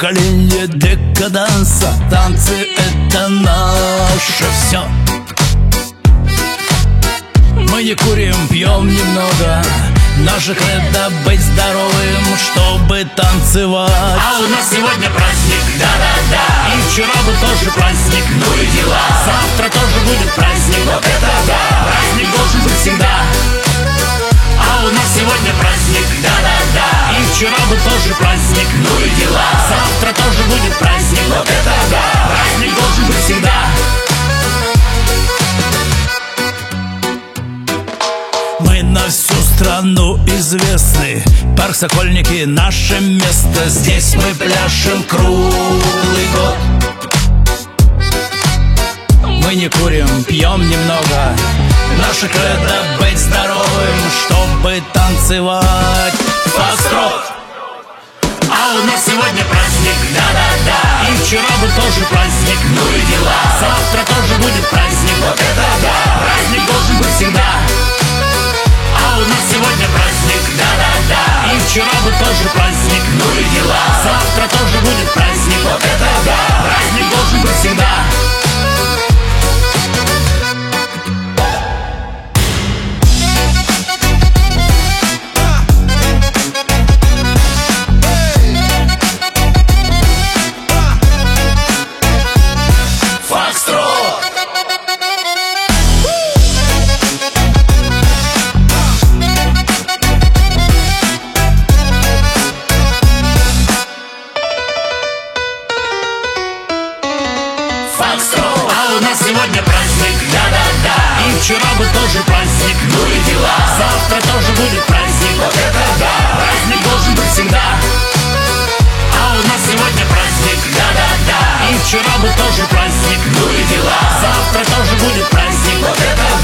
поколение декаданса. Танцы — это наше все. Мы не курим, пьем немного. Наша кредо — быть здоровым, чтобы танцевать. А у нас сегодня праздник, да-да-да. И вчера был тоже праздник, ну и дела. Завтра тоже будет праздник, вот это да. Праздник должен быть всегда. А у нас сегодня праздник, да-да-да. И вчера был тоже праздник, ну и дела. Завтра тоже будет праздник, вот это да. Праздник должен быть всегда. Мы на всю страну известны. Парк Сокольники — наше место. Здесь мы пляшем круглый год. Мы не курим, пьем немного. Наша кредо — быть здоровым, чтобы танцевать фокстрот. А у нас сегодня праздник, да-да-да. И вчера был тоже праздник, ну и дела. Завтра тоже будет праздник, вот это да. Праздник должен быть всегда. А у нас сегодня праздник, да-да-да. И вчера был тоже праздник, ну и дела. Завтра тоже будет праздник, вот это да. Праздник должен быть всегда. А у нас сегодня праздник, да-да-да. И вчера был тоже праздник, ну и дела. Завтра тоже будет праздник, вот это да. Праздник должен быть всегда. А у нас сегодня праздник, да-да-да. И вчера был тоже праздник, ну и дела. Завтра тоже будет праздник, вот это